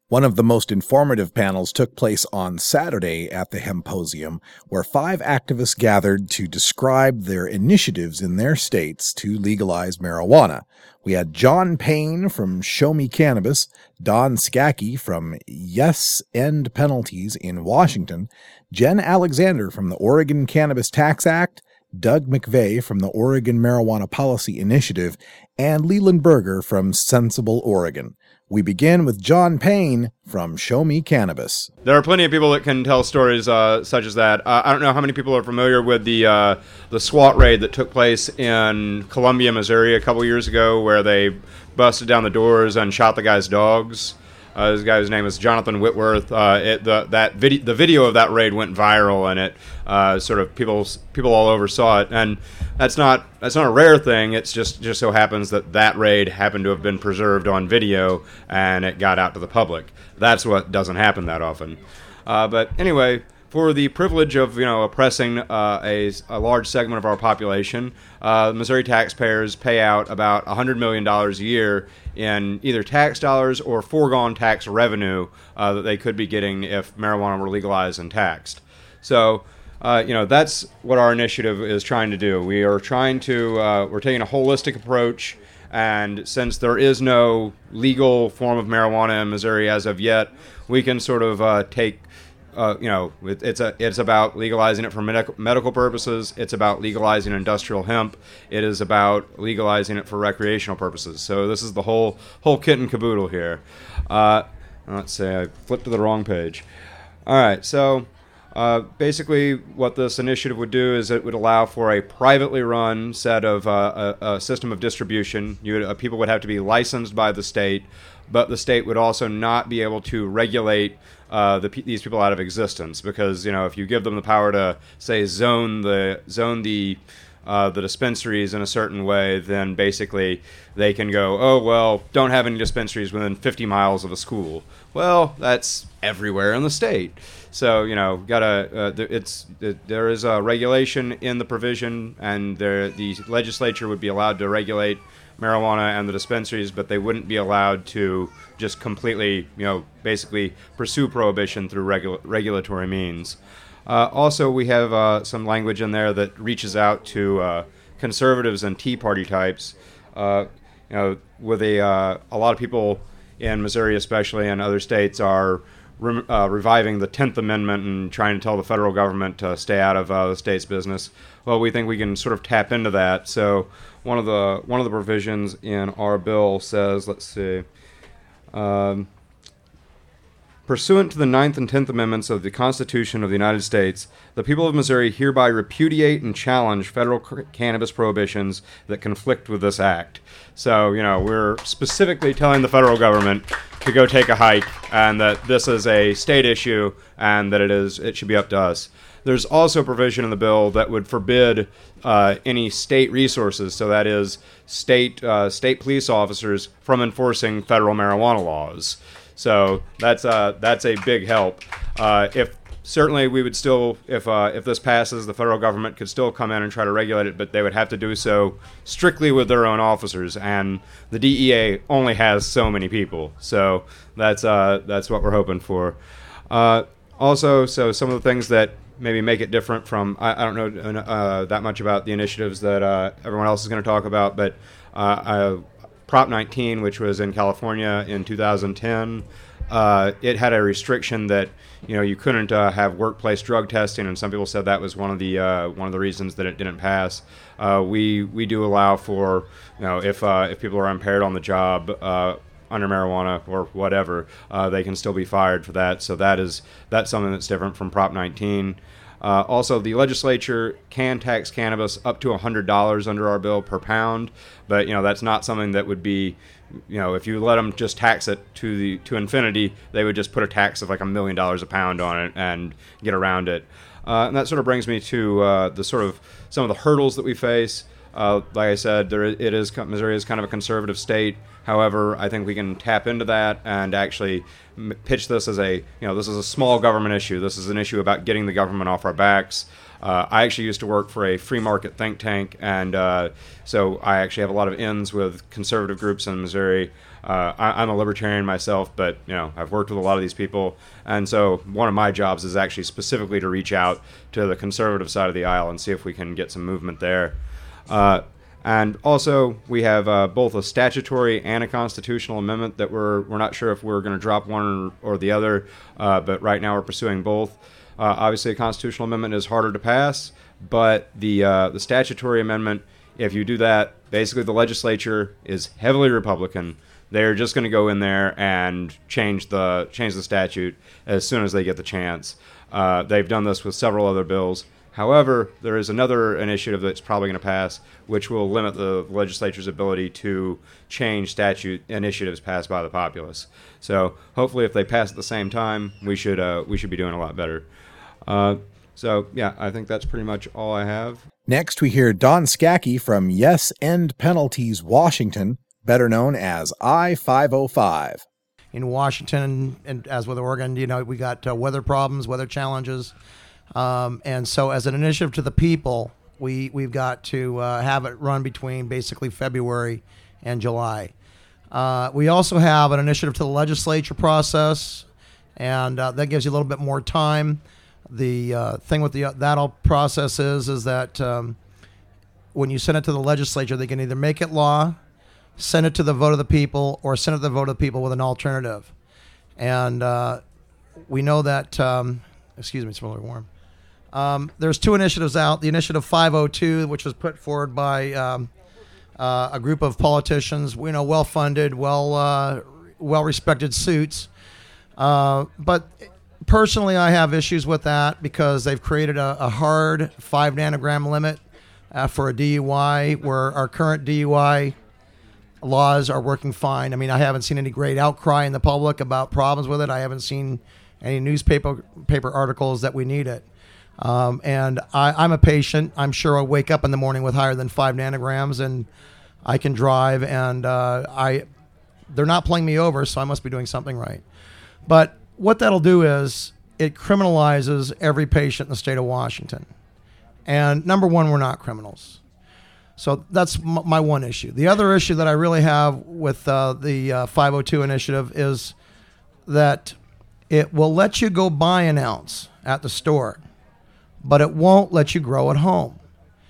One of the most informative panels took place on Saturday at the Hemposium, where 5 activists gathered to describe their initiatives in their states to legalize marijuana. We had John Payne from Show Me Cannabis, Don Skacke from Yes End Penalties in Washington, Jen Alexander from the Oregon Cannabis Tax Act, Doug McVeigh from the Oregon Marijuana Policy Initiative, and Leland Berger from Sensible Oregon. We begin with John Payne from Show Me Cannabis. There are plenty of people that can tell stories such as that. I don't know how many people are familiar with the SWAT raid that took place in Columbia, Missouri a couple years ago, where they busted down the doors and shot the guy's dogs. This guy's name is Jonathan Whitworth. The video of that raid went viral, and it sort of people all over saw it. And that's not a rare thing. It's just so happens that raid happened to have been preserved on video, and it got out to the public. That's what doesn't happen that often. But anyway, for the privilege of oppressing a large segment of our population, Missouri taxpayers pay out about $100 million a year in either tax dollars or foregone tax revenue that they could be getting if marijuana were legalized and taxed. So, that's what our initiative is trying to do. We are trying to, we're taking a holistic approach, and since there is no legal form of marijuana in Missouri as of yet, we can sort of take it's about legalizing it for medical purposes. It's about legalizing industrial hemp. It is about legalizing it for recreational purposes. So this is the whole kit and caboodle here. Let's see, I flipped to the wrong page. All right, so basically what this initiative would do is it would allow for a privately run set of a system of distribution. People would have to be licensed by the state, but the state would also not be able to regulate these people out of existence, because if you give them the power to say zone the dispensaries in a certain way, then basically they can go, oh well, don't have any dispensaries within 50 miles of a school. Well, that's everywhere in the state. So there is a regulation in the provision, and the legislature would be allowed to regulate marijuana and the dispensaries, but they wouldn't be allowed to just completely, basically pursue prohibition through regulatory means. Also, we have some language in there that reaches out to conservatives and Tea Party types. With a lot of people in Missouri, especially, and other states, are reviving the 10th Amendment and trying to tell the federal government to stay out of the state's business. Well, we think we can sort of tap into that. So one of the provisions in our bill says, let's see, pursuant to the 9th and 10th Amendments of the Constitution of the United States, the people of Missouri hereby repudiate and challenge federal cannabis prohibitions that conflict with this act. So, we're specifically telling the federal government to go take a hike, and that this is a state issue, and that it should be up to us. There's also a provision in the bill that would forbid any state resources, so that is state police officers, from enforcing federal marijuana laws. So that's a big help. Certainly we would still, if this passes, the federal government could still come in and try to regulate it, but they would have to do so strictly with their own officers, and the DEA only has so many people. So that's what we're hoping for. Also, so some of the things that maybe make it different from, I don't know that much about the initiatives that everyone else is going to talk about, but Prop 19, which was in California in 2010, it had a restriction that you couldn't have workplace drug testing, and some people said that was one of the reasons that it didn't pass. We do allow for if people are impaired on the job under marijuana or whatever, they can still be fired for that. So that's something that's different from Prop 19. Also, the legislature can tax cannabis up to $100 under our bill per pound, but that's not something that would be, if you let them just tax it to infinity, they would just put a tax of like $1 million a pound on it and get around it. And that sort of brings me to some of the hurdles that we face. Like I said, Missouri is kind of a conservative state. However, I think we can tap into that and actually pitch this as this is a small government issue. This is an issue about getting the government off our backs. I actually used to work for a free market think tank, and so I actually have a lot of ins with conservative groups in Missouri. I'm a libertarian myself, but I've worked with a lot of these people, and so one of my jobs is actually specifically to reach out to the conservative side of the aisle and see if we can get some movement there. And also, we have both a statutory and a constitutional amendment that we're not sure if we're going to drop one or the other, but right now we're pursuing both. Obviously, a constitutional amendment is harder to pass, but the statutory amendment, if you do that, basically the legislature is heavily Republican. They're just going to go in there and change the statute as soon as they get the chance. They've done this with several other bills. However, there is another initiative that's probably going to pass, which will limit the legislature's ability to change statute initiatives passed by the populace. So hopefully, if they pass at the same time, we should be doing a lot better. So yeah, I think that's pretty much all I have. Next, we hear Don Skacke from Yes End Penalties Washington, better known as I-505. In Washington, and as with Oregon, we got weather problems, weather challenges. And so as an initiative to the people, we've got to have it run between basically February and July. We also have an initiative to the legislature process, and that gives you a little bit more time. The thing with that process is that when you send it to the legislature, they can either make it law, send it to the vote of the people, or send it to the vote of the people with an alternative. And we know that, excuse me, it's really warm. There's two initiatives out. The Initiative 502, which was put forward by a group of politicians, well-funded, well-respected suits. But personally, I have issues with that because they've created a hard 5 nanogram limit for a DUI, where our current DUI laws are working fine. I mean, I haven't seen any great outcry in the public about problems with it. I haven't seen any newspaper articles that we need it. And I'm a patient. I'm sure I'll wake up in the morning with higher than 5 nanograms, and I can drive, and they're not pulling me over, so I must be doing something right. But what that'll do is it criminalizes every patient in the state of Washington. And number one, we're not criminals. So that's my one issue. The other issue that I really have with the 502 initiative is that it will let you go buy an ounce at the store, but it won't let you grow at home.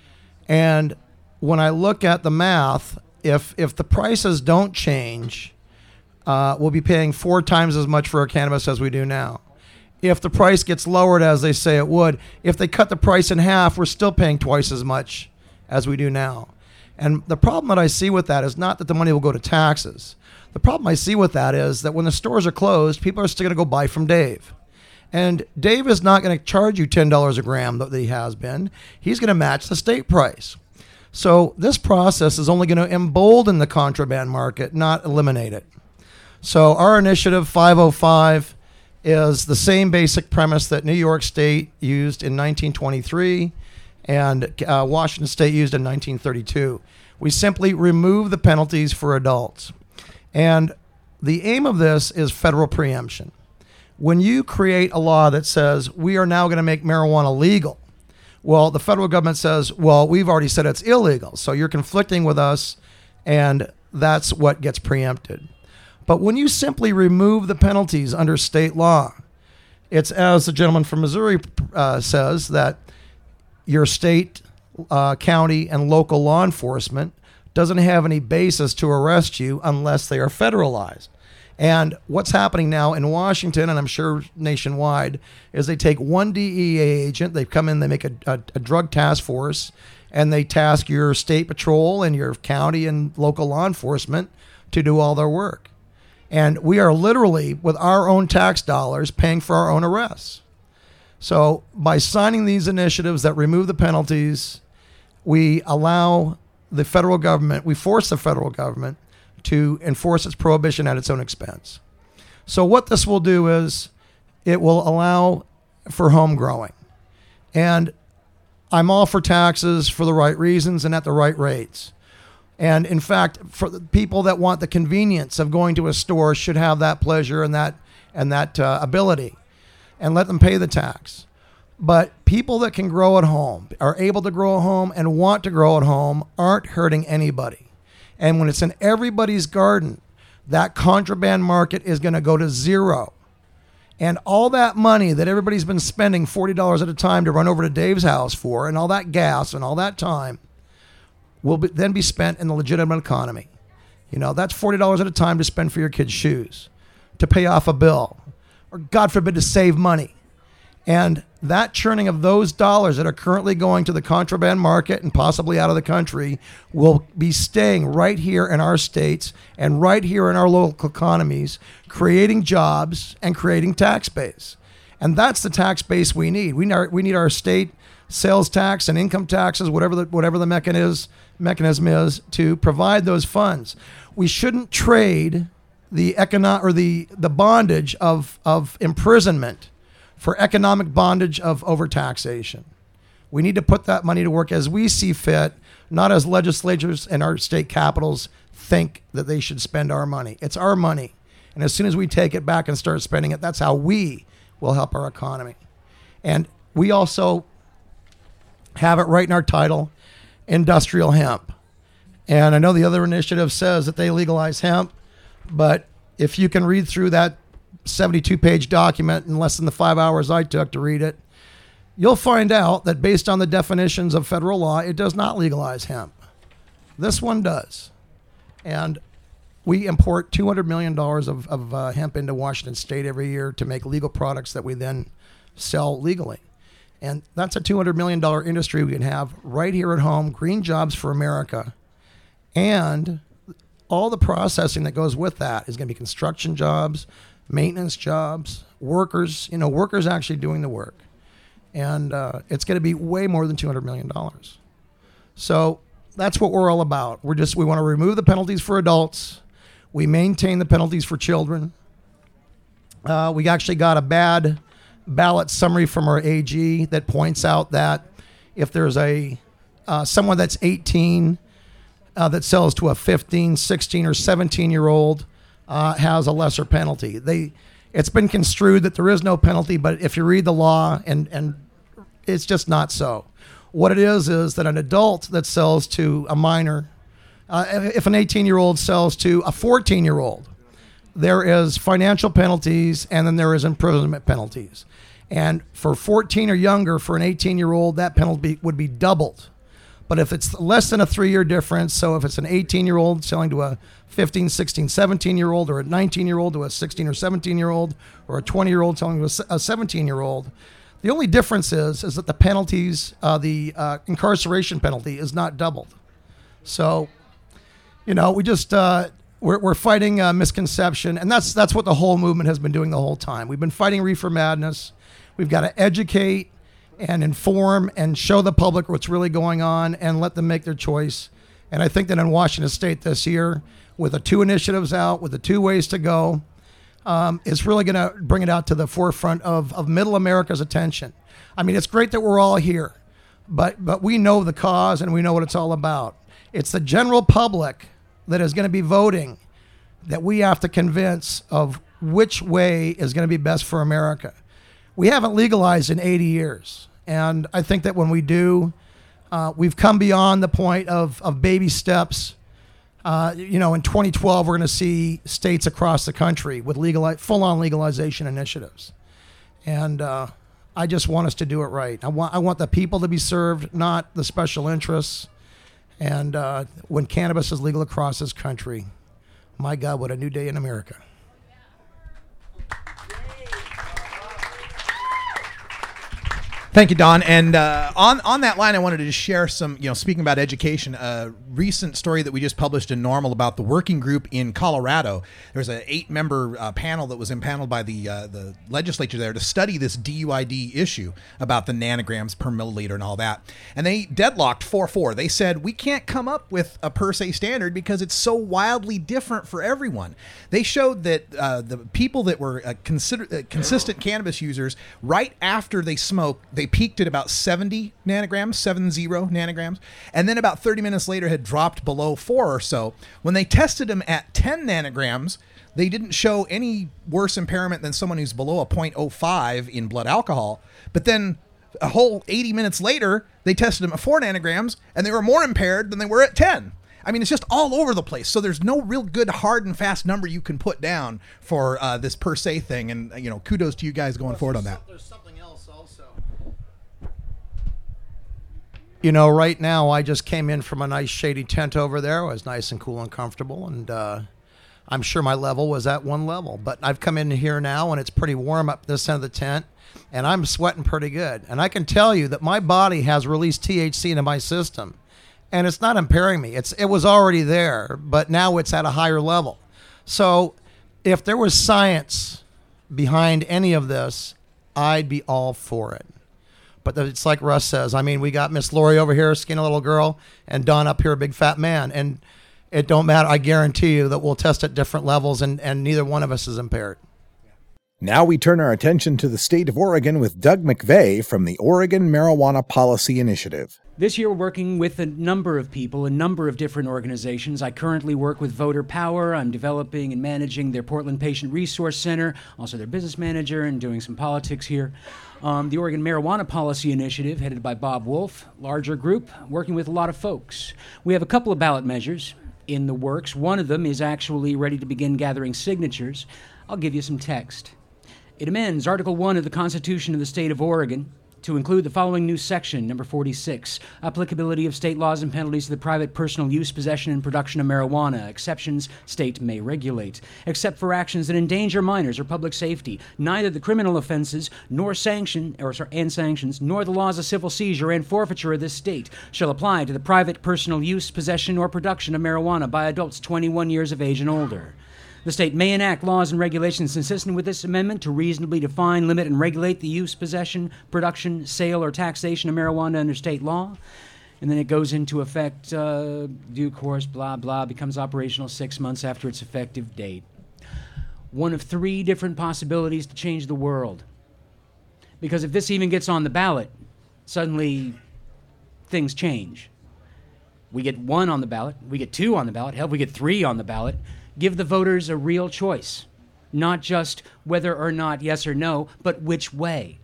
And when I look at the math, if the prices don't change, we'll be paying 4 times as much for our cannabis as we do now. If the price gets lowered, as they say it would, if they cut the price in half, we're still paying twice as much as we do now. And the problem that I see with that is not that the money will go to taxes. The problem I see with that is that when the stores are closed, people are still going to go buy from Dave. And Dave is not going to charge you $10 a gram that he has been. He's going to match the state price. So this process is only going to embolden the contraband market, not eliminate it. So our initiative 505 is the same basic premise that New York State used in 1923 and Washington State used in 1932. We simply remove the penalties for adults. And the aim of this is federal preemption. When you create a law that says we are now going to make marijuana legal, well, the federal government says, well, we've already said it's illegal, so you're conflicting with us, and that's what gets preempted. But when you simply remove the penalties under state law, it's as the gentleman from Missouri says, that your state, county, and local law enforcement doesn't have any basis to arrest you unless they are federalized. And what's happening now in Washington, and I'm sure nationwide, is they take one DEA agent, they come in, they make a drug task force, and they task your state patrol and your county and local law enforcement to do all their work. And we are literally, with our own tax dollars, paying for our own arrests. So by signing these initiatives that remove the penalties, we allow the federal government, we force the federal government to enforce its prohibition at its own expense. So what this will do is it will allow for home growing. And I'm all for taxes for the right reasons and at the right rates. And in fact, for the people that want the convenience of going to a store should have that pleasure and that ability, and let them pay the tax. But people that can grow at home, are able to grow at home and want to grow at home, aren't hurting anybody. And when it's in everybody's garden, that contraband market is going to go to zero. And all that money that everybody's been spending $40 at a time to run over to Dave's house for, and all that gas and all that time, will then be spent in the legitimate economy. You know, that's $40 at a time to spend for your kids' shoes, to pay off a bill, or God forbid, to save money. And that churning of those dollars that are currently going to the contraband market and possibly out of the country will be staying right here in our states and right here in our local economies, creating jobs and creating tax base. And that's the tax base we need. We need our state sales tax and income taxes, whatever the mechanism is, to provide those funds. We shouldn't trade the bondage of imprisonment for economic bondage of overtaxation. We need to put that money to work as we see fit, not as legislatures and our state capitals think that they should spend our money. It's our money. And as soon as we take it back and start spending it, that's how we will help our economy. And we also have it right in our title, industrial hemp. And I know the other initiative says that they legalize hemp, but if you can read through that 72-page document in less than the 5 hours I took to read it, you'll find out that based on the definitions of federal law, it does not legalize hemp. This one does. And we import $200 million of hemp into Washington State every year to make legal products that we then sell legally. And that's a $200 million industry we can have right here at home, green jobs for America. And all the processing that goes with that is going to be construction jobs, maintenance jobs, workers actually doing the work. And it's going to be way more than $200 million. So that's what we're all about. We want to remove the penalties for adults. We maintain the penalties for children. We actually got a bad ballot summary from our AG that points out that if there's someone that's 18 that sells to a 15, 16, or 17-year-old, has a lesser penalty. It's been construed that there is no penalty, but if you read the law, and it's just not so. What it is that an adult that sells to a minor, if an 18-year-old sells to a 14-year-old, there is financial penalties and then there is imprisonment penalties. And for 14 or younger, for an 18-year-old, that penalty would be doubled. But if it's less than a 3-year difference, so if it's an 18-year-old selling to a 15, 16, 17-year-old, or a 19-year-old to a 16 or 17-year-old, or a 20-year-old selling to a 17-year-old, the only difference is that the penalties, the incarceration penalty is not doubled. So, we just we're fighting misconception, and that's what the whole movement has been doing the whole time. We've been fighting reefer madness. We've got to educate and inform and show the public what's really going on and let them make their choice. And I think that in Washington State this year, with the 2 initiatives out, with the 2 ways to go, it's really going to bring it out to the forefront of middle America's attention. I mean, it's great that we're all here, but we know the cause and we know what it's all about. It's the general public that is going to be voting that we have to convince of which way is going to be best for America. We haven't legalized in 80 years. And I think that when we do, we've come beyond the point of baby steps. In 2012, we're going to see states across the country with full-on legalization initiatives. And I just want us to do it right. I want the people to be served, not the special interests. And when cannabis is legal across this country, my God, what a new day in America. Thank you, Don. And on that line, I wanted to just share some, speaking about education, recent story that we just published in Normal about the working group in Colorado. There's an 8-member panel that was impaneled by the legislature there to study this DUID issue about the nanograms per milliliter and all that. And they deadlocked 4-4. They said, we can't come up with a per se standard because it's so wildly different for everyone. They showed that the people that were consistent cannabis users, right after they smoked, they peaked at about 70 nanograms, 70 nanograms, and then about 30 minutes later had dropped below 4 or so. When they tested them at 10 nanograms, they didn't show any worse impairment than someone who's below a 0.05 in blood alcohol. But then a whole 80 minutes later, they tested them at 4 nanograms, and they were more impaired than they were at 10. I mean, it's just all over the place. So there's no real good hard and fast number you can put down for this per se thing. And, kudos to you guys going forward on that. There's something else also. Right now I just came in from a nice shady tent over there. It was nice and cool and comfortable. And I'm sure my level was at one level. But I've come in here now, and it's pretty warm up this end of the tent. And I'm sweating pretty good. And I can tell you that my body has released THC into my system. And it's not impairing me. It was already there, but now it's at a higher level. So if there was science behind any of this, I'd be all for it. But it's like Russ says. I mean, we got Miss Lori over here, skinny little girl, and Don up here, a big fat man. And it don't matter. I guarantee you that we'll test at different levels, and neither one of us is impaired. Now we turn our attention to the state of Oregon with Doug McVeigh from the Oregon Marijuana Policy Initiative. This year, we're working with a number of people, a number of different organizations. I currently work with Voter Power. I'm developing and managing their Portland Patient Resource Center, also their business manager, and doing some politics here. The Oregon Marijuana Policy Initiative, headed by Bob Wolf, larger group, working with a lot of folks. We have a couple of ballot measures in the works. One of them is actually ready to begin gathering signatures. I'll give you some text. It amends Article 1 of the Constitution of the State of Oregon to include the following new section, number 46, applicability of state laws and penalties to the private personal use, possession, and production of marijuana. Exceptions state may regulate, except for actions that endanger minors or public safety. Neither the criminal offenses nor sanctions, nor the laws of civil seizure and forfeiture of this state shall apply to the private personal use, possession, or production of marijuana by adults 21 years of age and older. The state may enact laws and regulations consistent with this amendment to reasonably define, limit, and regulate the use, possession, production, sale, or taxation of marijuana under state law. And then it goes into effect, due course, blah, blah, becomes operational 6 months after its effective date. One of 3 different possibilities to change the world. Because if this even gets on the ballot, suddenly things change. We get 1 on the ballot, we get 2 on the ballot, hell, we get 3 on the ballot. Give the voters a real choice, not just whether or not yes or no, but which way.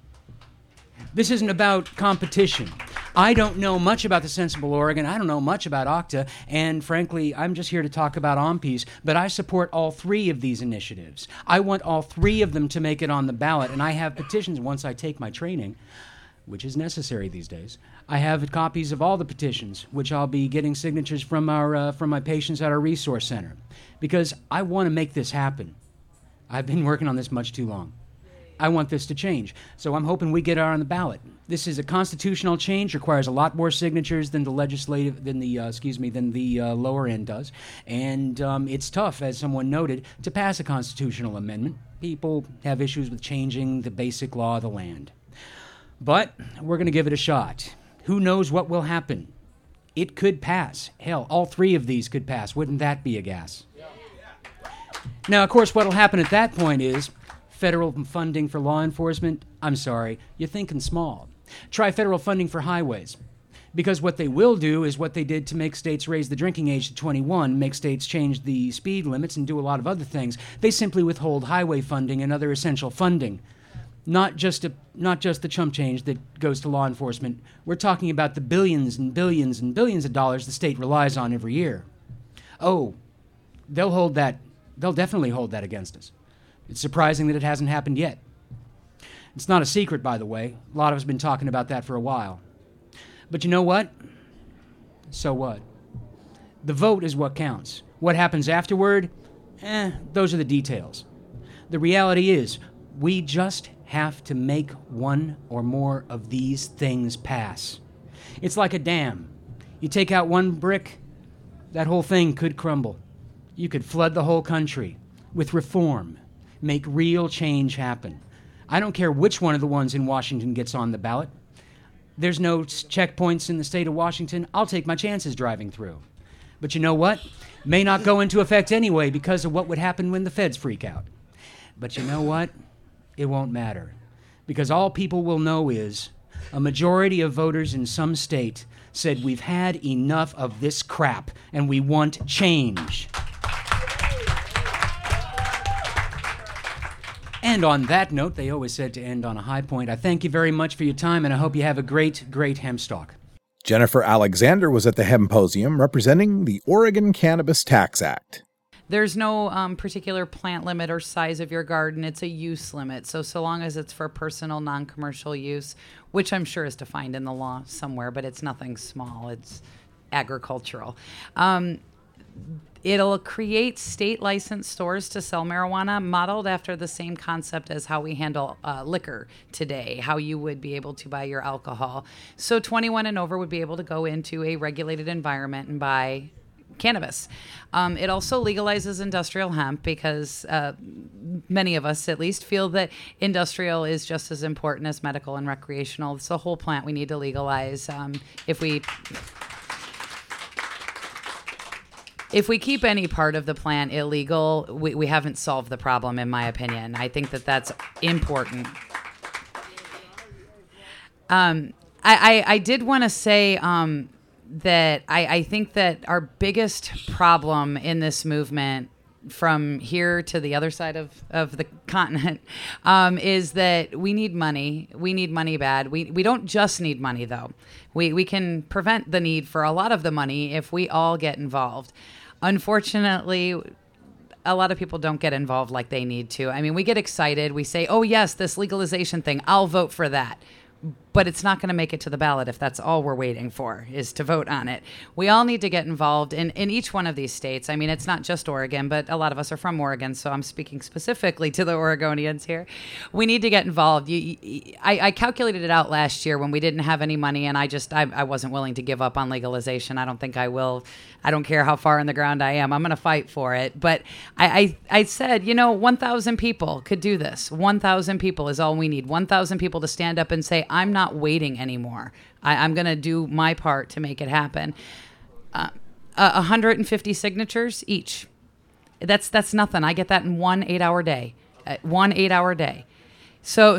This isn't about competition. I don't know much about the Sensible Oregon. I don't know much about OCTA, and frankly, I'm just here to talk about OMPs, but I support all 3 of these initiatives. I want all 3 of them to make it on the ballot, and I have petitions once I take my training, which is necessary these days. I have copies of all the petitions, which I'll be getting signatures from my patients at our resource center, because I want to make this happen. I've been working on this much too long. I want this to change, so I'm hoping we get it on the ballot. This is a constitutional change, requires a lot more signatures than the lower end does, and it's tough, as someone noted, to pass a constitutional amendment. People have issues with changing the basic law of the land. But we're going to give it a shot. Who knows what will happen? It could pass. Hell, all 3 of these could pass. Wouldn't that be a gas? Yeah. Now, of course, what will happen at that point is federal funding for law enforcement. I'm sorry, you're thinking small. Try federal funding for highways. Because what they will do is what they did to make states raise the drinking age to 21, make states change the speed limits and do a lot of other things. They simply withhold highway funding and other essential funding. Not just the chump change that goes to law enforcement. We're talking about the billions and billions and billions of dollars the state relies on every year. Oh, they'll definitely hold that against us. It's surprising that it hasn't happened yet. It's not a secret, by the way. A lot of us have been talking about that for a while. But you know what? So what? The vote is what counts. What happens afterward? Those are the details. The reality is, we just have to make 1 or more of these things pass. It's like a dam. You take out 1 brick, that whole thing could crumble. You could flood the whole country with reform, make real change happen. I don't care which one of the ones in Washington gets on the ballot. There's no checkpoints in the state of Washington. I'll take my chances driving through. But you know what? May not go into effect anyway because of what would happen when the feds freak out. But you know what? It won't matter. Because all people will know is a majority of voters in some state said we've had enough of this crap and we want change. And on that note, they always said to end on a high point. I thank you very much for your time, and I hope you have a great, great Hempstalk. Jennifer Alexander was at the Hemposium representing the Oregon Cannabis Tax Act. There's no particular plant limit or size of your garden. It's a use limit. So long as it's for personal, non-commercial use, which I'm sure is defined in the law somewhere, but it's nothing small. It's agricultural. It'll create state licensed stores to sell marijuana, modeled after the same concept as how we handle liquor today, how you would be able to buy your alcohol. So 21 and over would be able to go into a regulated environment and buy cannabis. It also legalizes industrial hemp because many of us at least feel that industrial is just as important as medical and recreational. It's the whole plant we need to legalize. If we keep any part of the plant illegal, we haven't solved the problem, in my opinion. I think that that's important. I did want to say that I think that our biggest problem in this movement from here to the other side of the continent is that we need money. We need money bad. We don't just need money, though. We can prevent the need for a lot of the money if we all get involved. Unfortunately, a lot of people don't get involved like they need to. I mean, we get excited. We say, oh, yes, this legalization thing, I'll vote for that. But it's not going to make it to the ballot if that's all we're waiting for is to vote on it. We all need to get involved in each one of these states. I mean, it's not just Oregon, but a lot of us are from Oregon, so I'm speaking specifically to the Oregonians here. We need to get involved. I calculated it out last year when we didn't have any money, and I wasn't willing to give up on legalization. I don't think I will. I don't care how far in the ground I am. I'm going to fight for it. But I said, 1,000 people could do this. 1,000 people is all we need. 1,000 people to stand up and say, I'm not waiting anymore. I'm going to do my part to make it happen. 150 signatures each. That's nothing. I get that in 1 8-hour day. 1 8-hour day. So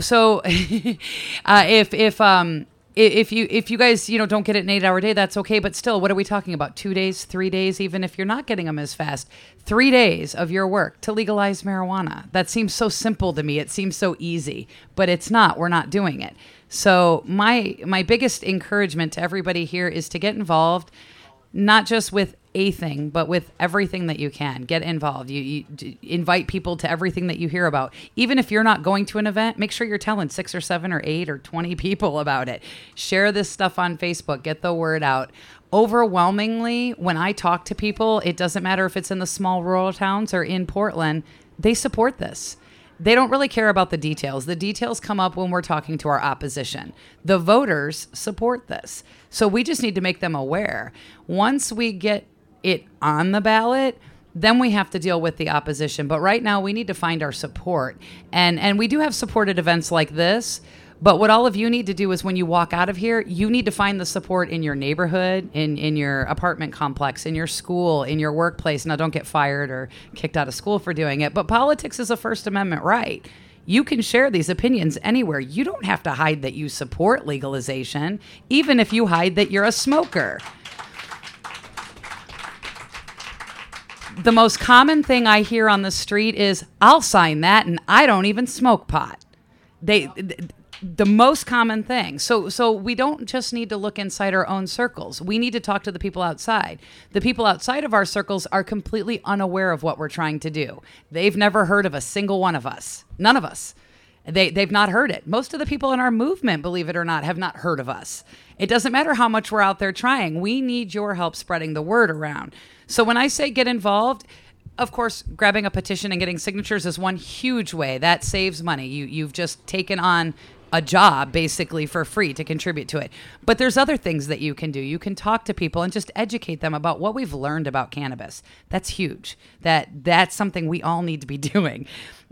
if you guys don't get it in an 8-hour day, that's okay. But still, what are we talking about? 2 days, 3 days, even if you're not getting them as fast. 3 days of your work to legalize marijuana. That seems so simple to me. It seems so easy, but it's not. We're not doing it. So my biggest encouragement to everybody here is to get involved, not just with a thing, but with everything that you can. Get involved. You invite people to everything that you hear about. Even if you're not going to an event, make sure you're telling 6 or 7 or 8 or 20 people about it. Share this stuff on Facebook. Get the word out. Overwhelmingly, when I talk to people, it doesn't matter if it's in the small rural towns or in Portland, they support this. They don't really care about the details. The details come up when we're talking to our opposition. The voters support this. So we just need to make them aware. Once we get it on the ballot, then we have to deal with the opposition. But right now we need to find our support. And we do have support at events like this. But what all of you need to do is when you walk out of here, you need to find the support in your neighborhood, in your apartment complex, in your school, in your workplace. Now, don't get fired or kicked out of school for doing it. But politics is a First Amendment right. You can share these opinions anywhere. You don't have to hide that you support legalization, even if you hide that you're a smoker. The most common thing I hear on the street is, I'll sign that and I don't even smoke pot. The most common thing. So we don't just need to look inside our own circles. We need to talk to the people outside. The people outside of our circles are completely unaware of what we're trying to do. They've never heard of a single one of us. None of us. They've not heard it. Most of the people in our movement, believe it or not, have not heard of us. It doesn't matter how much we're out there trying. We need your help spreading the word around. So when I say get involved, of course, grabbing a petition and getting signatures is one huge way. That saves money. You've just taken on a job basically for free to contribute to it. But there's other things that you can do. You can talk to people and just educate them about what we've learned about cannabis. That's huge. That's something we all need to be doing.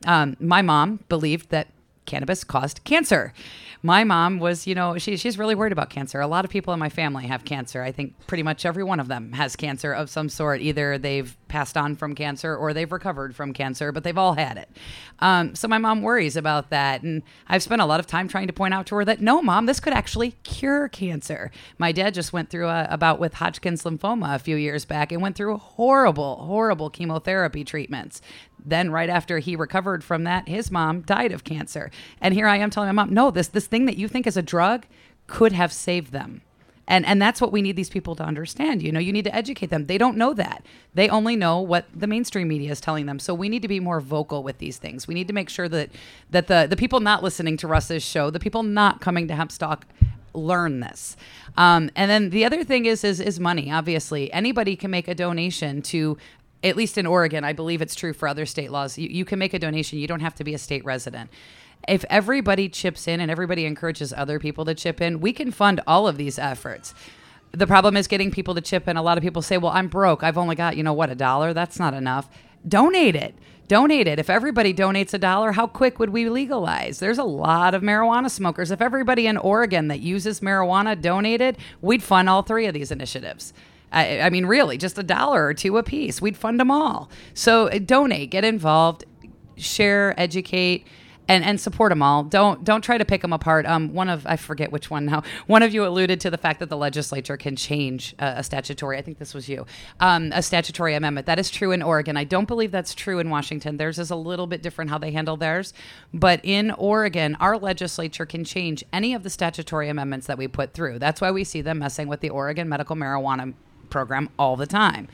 My mom believed that cannabis caused cancer. My mom was, she's really worried about cancer. A lot of people in my family have cancer. I think pretty much every one of them has cancer of some sort. Either they've passed on from cancer or they've recovered from cancer, but they've all had it. So my mom worries about that. And I've spent a lot of time trying to point out to her that, no, Mom, this could actually cure cancer. My dad just went through a bout with Hodgkin's lymphoma a few years back and went through horrible, horrible chemotherapy treatments. Then right after he recovered from that, his mom died of cancer. And here I am telling my mom, no, this thing that you think is a drug could have saved them. And that's what we need these people to understand. You need to educate them. They don't know that. They only know what the mainstream media is telling them. So we need to be more vocal with these things. We need to make sure that the people not listening to Russ's show, the people not coming to Hempstock, learn this. And then the other thing is money. Obviously, anybody can make a donation to, at least in Oregon, I believe it's true for other state laws. You can make a donation. You don't have to be a state resident. If everybody chips in and everybody encourages other people to chip in, we can fund all of these efforts. The problem is getting people to chip in. A lot of people say, well, I'm broke. I've only got, $1? That's not enough. Donate it. Donate it. If everybody donates $1, how quick would we legalize? There's a lot of marijuana smokers. If everybody in Oregon that uses marijuana donated, we'd fund all three of these initiatives. I mean, really, just $1 or $2 a piece. We'd fund them all. So donate, get involved, share, educate, and support them all. Don't try to pick them apart. I forget which one now. One of you alluded to the fact that the legislature can change a statutory. I think this was you. A statutory amendment. That is true in Oregon. I don't believe that's true in Washington. Theirs is a little bit different how they handle theirs. But in Oregon, our legislature can change any of the statutory amendments that we put through. That's why we see them messing with the Oregon medical marijuana program all the time.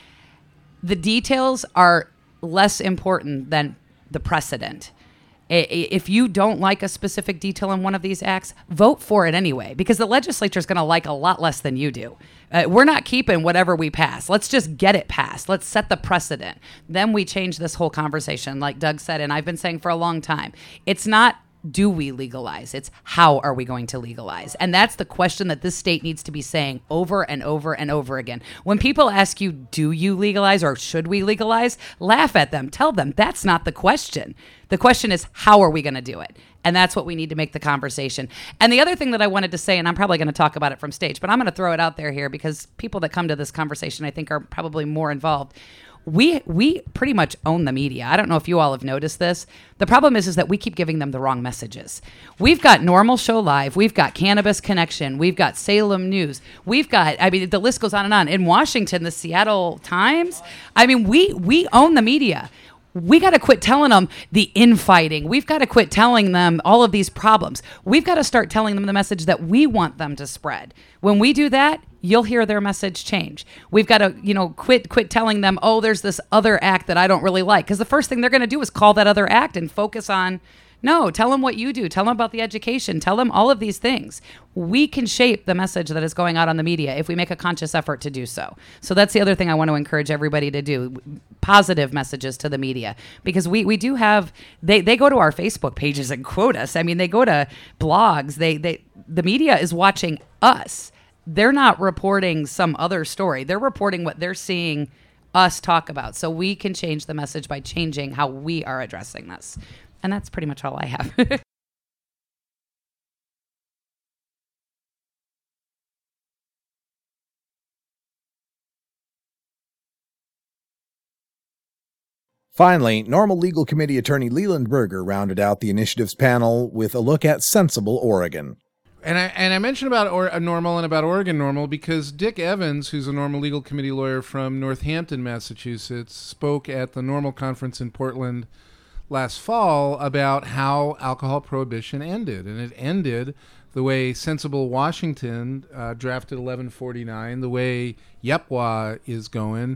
The details are less important than the precedent. If you don't like a specific detail in one of these acts, vote for it anyway, because the legislature is going to like a lot less than you do. We're not keeping whatever we pass. Let's just get it passed. Let's set the precedent. Then we change this whole conversation, like Doug said, and I've been saying for a long time. It's not, do we legalize? It's how are we going to legalize? And that's the question that this state needs to be saying over and over and over again. When people ask you, do you legalize or should we legalize? Laugh at them. Tell them that's not the question. The question is, how are we going to do it? And that's what we need to make the conversation. And the other thing that I wanted to say, and I'm probably going to talk about it from stage, but I'm going to throw it out there here because people that come to this conversation, I think, are probably more involved. We pretty much own the media. I don't know if you all have noticed this. The problem is that we keep giving them the wrong messages. We've got Normal Show Live. We've got Cannabis Connection. We've got Salem News. We've got, the list goes on and on. In Washington, the Seattle Times. We own the media. We got to quit telling them the infighting. We've got to quit telling them all of these problems. We've got to start telling them the message that we want them to spread. When we do that, you'll hear their message change. We've got to, quit telling them, oh, there's this other act that I don't really like. Because the first thing they're going to do is call that other act and focus on, no, tell them what you do. Tell them about the education. Tell them all of these things. We can shape the message that is going out on the media if we make a conscious effort to do so. So that's the other thing I want to encourage everybody to do. Positive messages to the media. Because we do have, they go to our Facebook pages and quote us. They go to blogs. The media is watching us. They're not reporting some other story. They're reporting what they're seeing us talk about. So we can change the message by changing how we are addressing this. And that's pretty much all I have. Finally, Normal Legal Committee attorney Leland Berger rounded out the initiatives panel with a look at Sensible Oregon. And I mentioned about Normal and about Oregon Normal because Dick Evans, who's a Normal Legal Committee lawyer from Northampton, Massachusetts, spoke at the Normal conference in Portland last fall about how alcohol prohibition ended. And it ended the way Sensible Washington drafted 1149, the way YEPWA is going.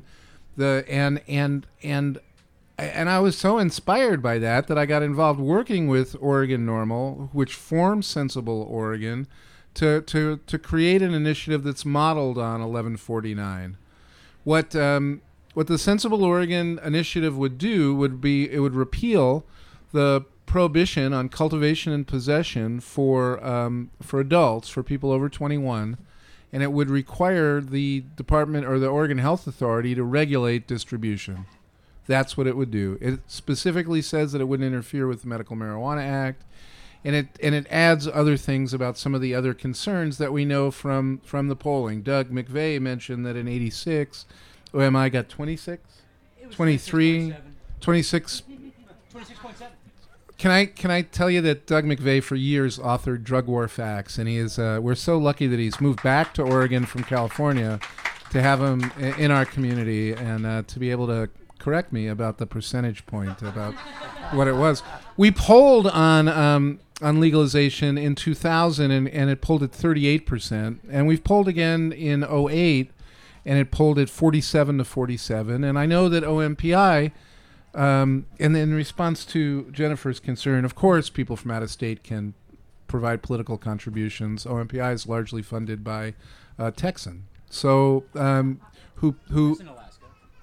And I was so inspired by that I got involved working with Oregon Normal, which formed Sensible Oregon, to create an initiative that's modeled on 1149. What the Sensible Oregon initiative would do would be it would repeal the prohibition on cultivation and possession for adults, for people over 21, and it would require the department or the Oregon Health Authority to regulate distribution. That's what it would do. It specifically says that it wouldn't interfere with the Medical Marijuana Act, and it adds other things about some of the other concerns that we know from the polling. Doug McVeigh mentioned that in '86, OMI got 26, 23, 26. 26.7. Can I tell you that Doug McVeigh for years authored Drug War Facts, and he is we're so lucky that he's moved back to Oregon from California to have him in our community and to be able to correct me about the percentage point about what it was. We polled on legalization in 2000 and it polled at 38%, and we've polled again in '08 and it polled at 47 to 47, and I know that OMPI. And in response to Jennifer's concern, of course, people from out of state can provide political contributions. OMPI is largely funded by Texan. So, who? In Alaska.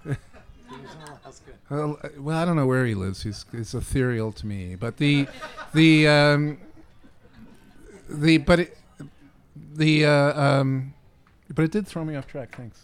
Well, I don't know where he lives. He's ethereal to me. But but it did throw me off track. Thanks.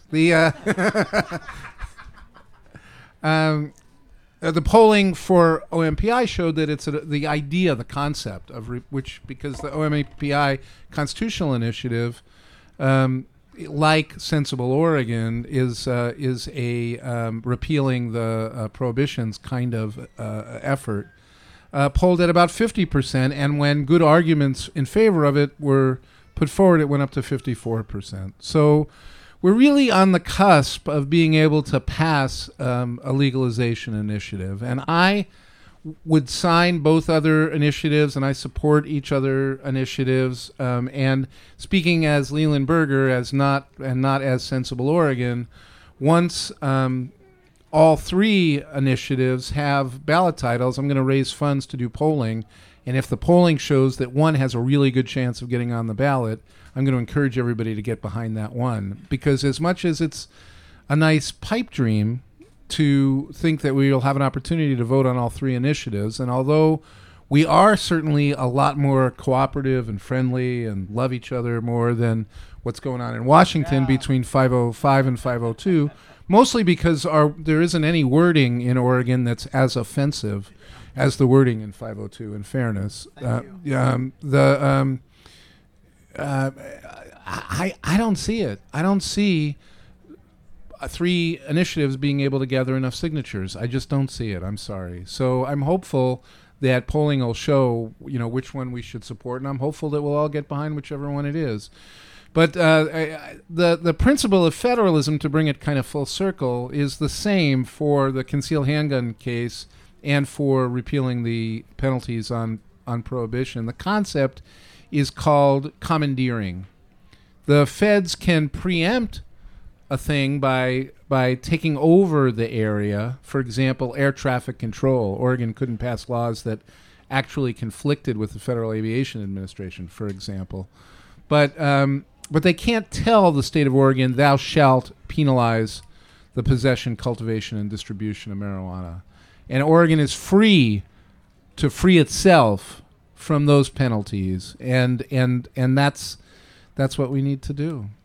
The polling for OMPI showed that it's the idea, the concept of which, because the OMPI constitutional initiative, like Sensible Oregon, is a repealing the prohibitions kind of effort, polled at about 50%, and when good arguments in favor of it were put forward, it went up to 54%. So we're really on the cusp of being able to pass a legalization initiative. And I would sign both other initiatives, and I support each other initiatives. And speaking as Leland Berger, not as Sensible Oregon, once all three initiatives have ballot titles, I'm going to raise funds to do polling. And if the polling shows that one has a really good chance of getting on the ballot, I'm going to encourage everybody to get behind that one, because as much as it's a nice pipe dream to think that we will have an opportunity to vote on all three initiatives, and although we are certainly a lot more cooperative and friendly and love each other more than what's going on in Washington between 505 and 502, mostly because there isn't any wording in Oregon that's as offensive as the wording in 502, in fairness. I don't see it. I don't see three initiatives being able to gather enough signatures. I just don't see it. I'm sorry. So I'm hopeful that polling will show, which one we should support, and I'm hopeful that we'll all get behind whichever one it is. But the principle of federalism, to bring it kind of full circle, is the same for the concealed handgun case and for repealing the penalties on prohibition. The concept is called commandeering. The feds can preempt a thing by taking over the area. For example, air traffic control. Oregon couldn't pass laws that actually conflicted with the Federal Aviation Administration, for example. But they can't tell the state of Oregon, thou shalt penalize the possession, cultivation, and distribution of marijuana. And Oregon is free to free itself from those penalties, and that's what we need to do.